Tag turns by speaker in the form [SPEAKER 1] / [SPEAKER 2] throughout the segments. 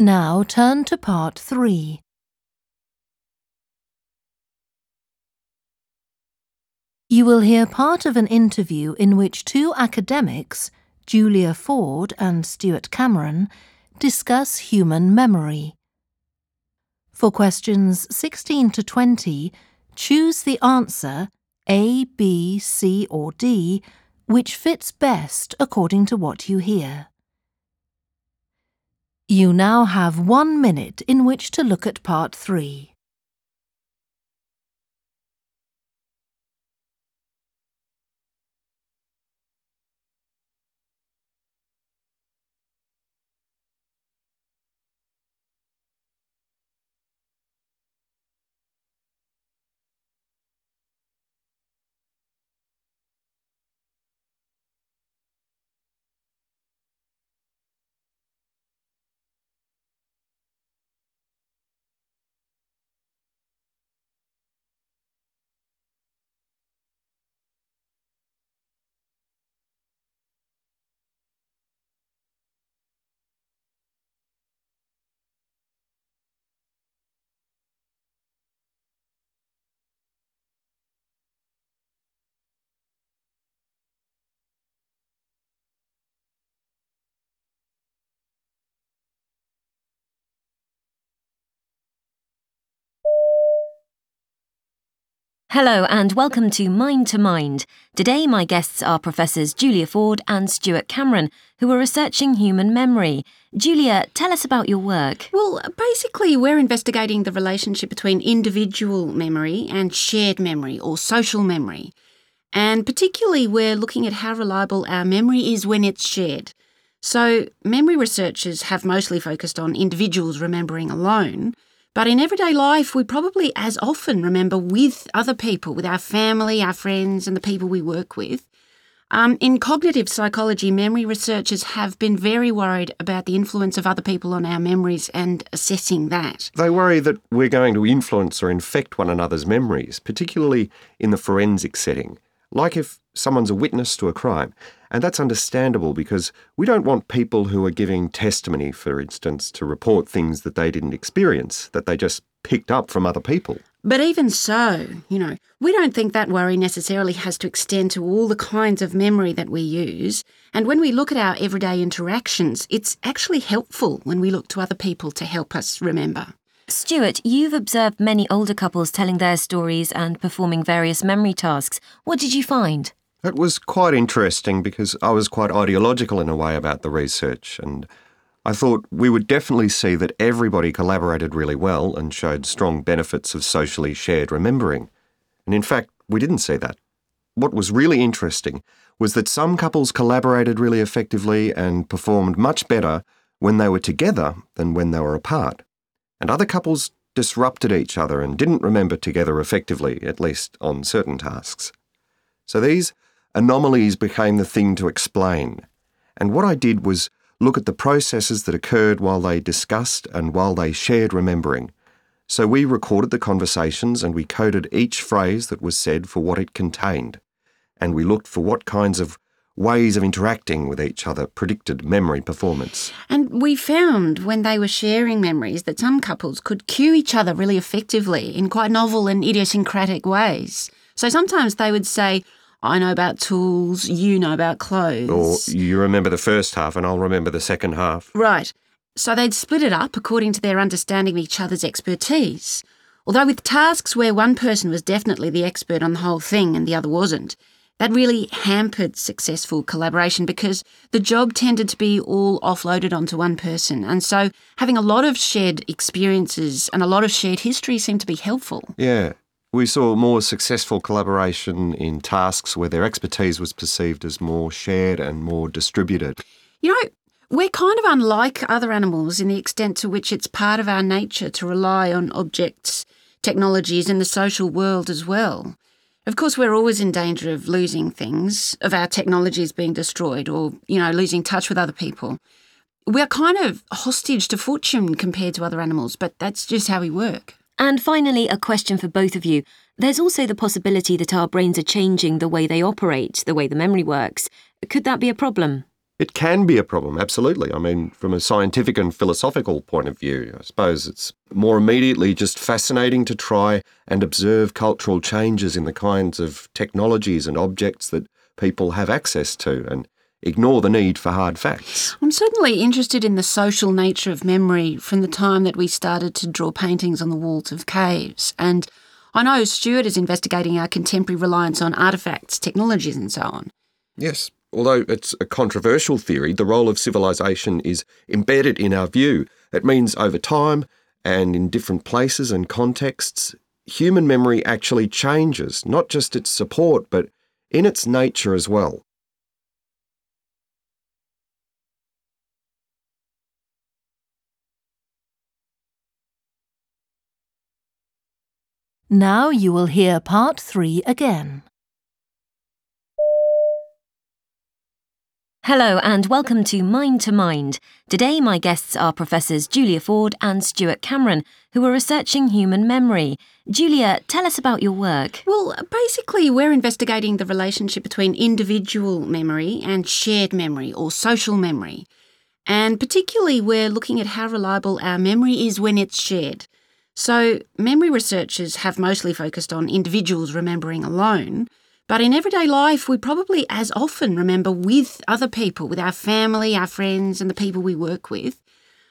[SPEAKER 1] Now turn to part 3. You will hear part of an interview in which two academics, Julia Ford and Stuart Cameron, discuss human memory. For questions 16 to 20, choose the answer A, B, C or D, which fits best according to what you hear. You now have 1 minute in which to look at part 3.
[SPEAKER 2] Hello and welcome to Mind to Mind. Today my guests are Professors Julia Ford and Stuart Cameron, who are researching human memory. Julia, tell us about your work.
[SPEAKER 3] Well, basically we're investigating the relationship between individual memory and shared memory or social memory. And particularly we're looking at how reliable our memory is when it's shared. So memory researchers have mostly focused on individuals remembering alone. But in everyday life, we probably as often remember with other people, with our family, our friends, and the people we work with. In cognitive psychology, memory researchers have been very worried about the influence of other people on our memories and assessing that.
[SPEAKER 4] They worry that we're going to influence or infect one another's memories, particularly in the forensic setting, like if someone's a witness to a crime. And that's understandable because we don't want people who are giving testimony, for instance, to report things that they didn't experience, that they just picked up from other people.
[SPEAKER 3] But even so, we don't think that worry necessarily has to extend to all the kinds of memory that we use. And when we look at our everyday interactions, it's actually helpful when we look to other people to help us remember.
[SPEAKER 2] Stuart, you've observed many older couples telling their stories and performing various memory tasks. What did you find?
[SPEAKER 4] It was quite interesting because I was quite ideological in a way about the research, and I thought we would definitely see that everybody collaborated really well and showed strong benefits of socially shared remembering. And in fact, we didn't see that. What was really interesting was that some couples collaborated really effectively and performed much better when they were together than when they were apart. And other couples disrupted each other and didn't remember together effectively, at least on certain tasks. So these anomalies became the thing to explain. And what I did was look at the processes that occurred while they discussed and while they shared remembering. So we recorded the conversations and we coded each phrase that was said for what it contained. And we looked for what kinds of ways of interacting with each other predicted memory performance.
[SPEAKER 3] And we found when they were sharing memories that some couples could cue each other really effectively in quite novel and idiosyncratic ways. So sometimes they would say, I know about tools, you know about clothes.
[SPEAKER 4] Or you remember the first half and I'll remember the second half.
[SPEAKER 3] Right. So they'd split it up according to their understanding of each other's expertise. Although with tasks where one person was definitely the expert on the whole thing and the other wasn't, that really hampered successful collaboration because the job tended to be all offloaded onto one person. And so having a lot of shared experiences and a lot of shared history seemed to be helpful.
[SPEAKER 4] Yeah. We saw more successful collaboration in tasks where their expertise was perceived as more shared and more distributed.
[SPEAKER 3] We're kind of unlike other animals in the extent to which it's part of our nature to rely on objects, technologies and the social world as well. Of course, we're always in danger of losing things, of our technologies being destroyed or, losing touch with other people. We're kind of hostage to fortune compared to other animals, but that's just how we work.
[SPEAKER 2] And finally, a question for both of you. There's also the possibility that our brains are changing the way they operate, the way the memory works. Could that be a problem?
[SPEAKER 4] It can be a problem, absolutely. I mean, from a scientific and philosophical point of view, I suppose it's more immediately just fascinating to try and observe cultural changes in the kinds of technologies and objects that people have access to and ignore the need for hard facts.
[SPEAKER 3] I'm certainly interested in the social nature of memory from the time that we started to draw paintings on the walls of caves. And I know Stuart is investigating our contemporary reliance on artefacts, technologies and so on.
[SPEAKER 4] Yes. Although it's a controversial theory, the role of civilization is embedded in our view. It means over time and in different places and contexts, human memory actually changes, not just its support, but in its nature as well.
[SPEAKER 1] Now you will hear part 3 again.
[SPEAKER 2] Hello and welcome to Mind to Mind. Today my guests are Professors Julia Ford and Stuart Cameron, who are researching human memory. Julia, tell us about your work.
[SPEAKER 3] Well, basically we're investigating the relationship between individual memory and shared memory or social memory. And particularly we're looking at how reliable our memory is when it's shared. So memory researchers have mostly focused on individuals remembering alone, but in everyday life we probably as often remember with other people, with our family, our friends and the people we work with.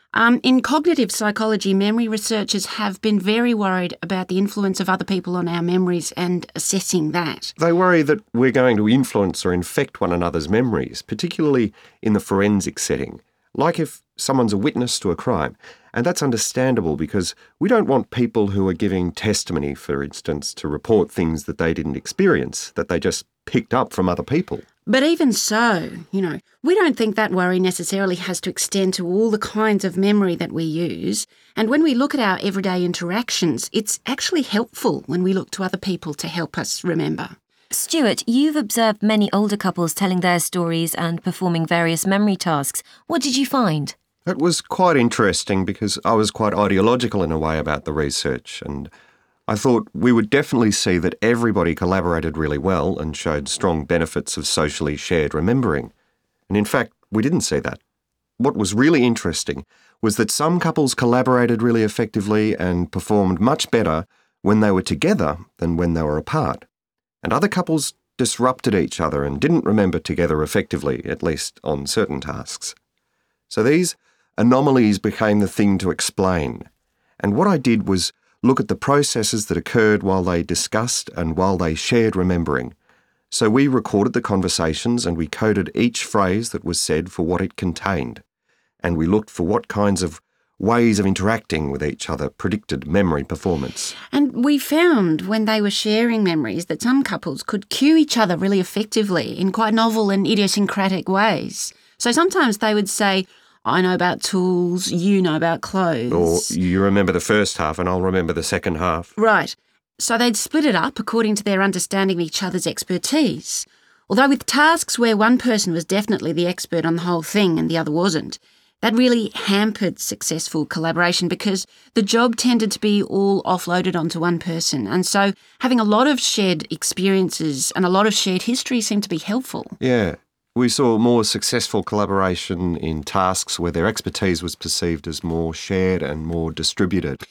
[SPEAKER 3] In cognitive psychology, memory researchers have been very worried about the influence of other people on our memories and assessing that.
[SPEAKER 4] They worry that we're going to influence or infect one another's memories, particularly in the forensic setting, like if someone's a witness to a crime. And that's understandable because we don't want people who are giving testimony, for instance, to report things that they didn't experience, that they just picked up from other people.
[SPEAKER 3] But even so, we don't think that worry necessarily has to extend to all the kinds of memory that we use. And when we look at our everyday interactions, it's actually helpful when we look to other people to help us remember.
[SPEAKER 2] Stuart, you've observed many older couples telling their stories and performing various memory tasks. What did you find?
[SPEAKER 4] It was quite interesting because I was quite ideological in a way about the research, and I thought we would definitely see that everybody collaborated really well and showed strong benefits of socially shared remembering. And in fact, we didn't see that. What was really interesting was that some couples collaborated really effectively and performed much better when they were together than when they were apart. And other couples disrupted each other and didn't remember together effectively, at least on certain tasks. So these anomalies became the thing to explain. And what I did was look at the processes that occurred while they discussed and while they shared remembering. So we recorded the conversations and we coded each phrase that was said for what it contained. And we looked for what kinds of ways of interacting with each other predicted memory performance.
[SPEAKER 3] And we found when they were sharing memories that some couples could cue each other really effectively in quite novel and idiosyncratic ways. So sometimes they would say, I know about tools, you know about clothes.
[SPEAKER 4] Or you remember the first half and I'll remember the second half.
[SPEAKER 3] Right. So they'd split it up according to their understanding of each other's expertise. Although with tasks where one person was definitely the expert on the whole thing and the other wasn't, that really hampered successful collaboration because the job tended to be all offloaded onto one person. And so having a lot of shared experiences and a lot of shared history seemed to be helpful.
[SPEAKER 4] Yeah. We saw more successful collaboration in tasks where their expertise was perceived as more shared and more distributed.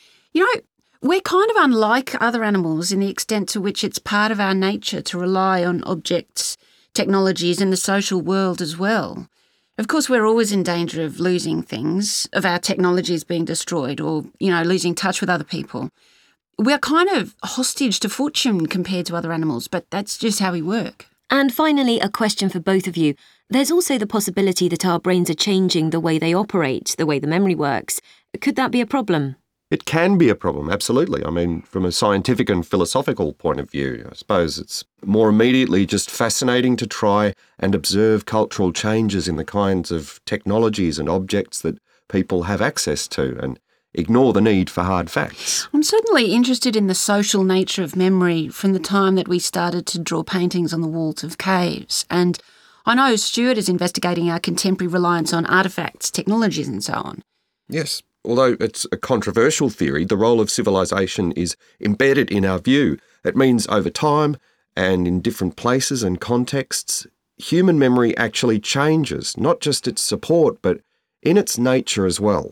[SPEAKER 3] We're kind of unlike other animals in the extent to which it's part of our nature to rely on objects, technologies in the social world as well. Of course, we're always in danger of losing things, of our technologies being destroyed or, losing touch with other people. We're kind of hostage to fortune compared to other animals, but that's just how we work.
[SPEAKER 2] And finally, a question for both of you. There's also the possibility that our brains are changing the way they operate, the way the memory works. Could that be a problem?
[SPEAKER 4] It can be a problem, absolutely. I mean, from a scientific and philosophical point of view, I suppose it's more immediately just fascinating to try and observe cultural changes in the kinds of technologies and objects that people have access to and ignore the need for hard facts.
[SPEAKER 3] I'm certainly interested in the social nature of memory from the time that we started to draw paintings on the walls of caves. And I know Stuart is investigating our contemporary reliance on artefacts, technologies and so on.
[SPEAKER 4] Yes. Although it's a controversial theory, the role of civilization is embedded in our view. It means over time and in different places and contexts, human memory actually changes, not just its support, but in its nature as well.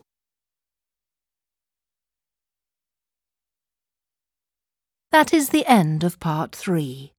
[SPEAKER 1] That is the end of part 3.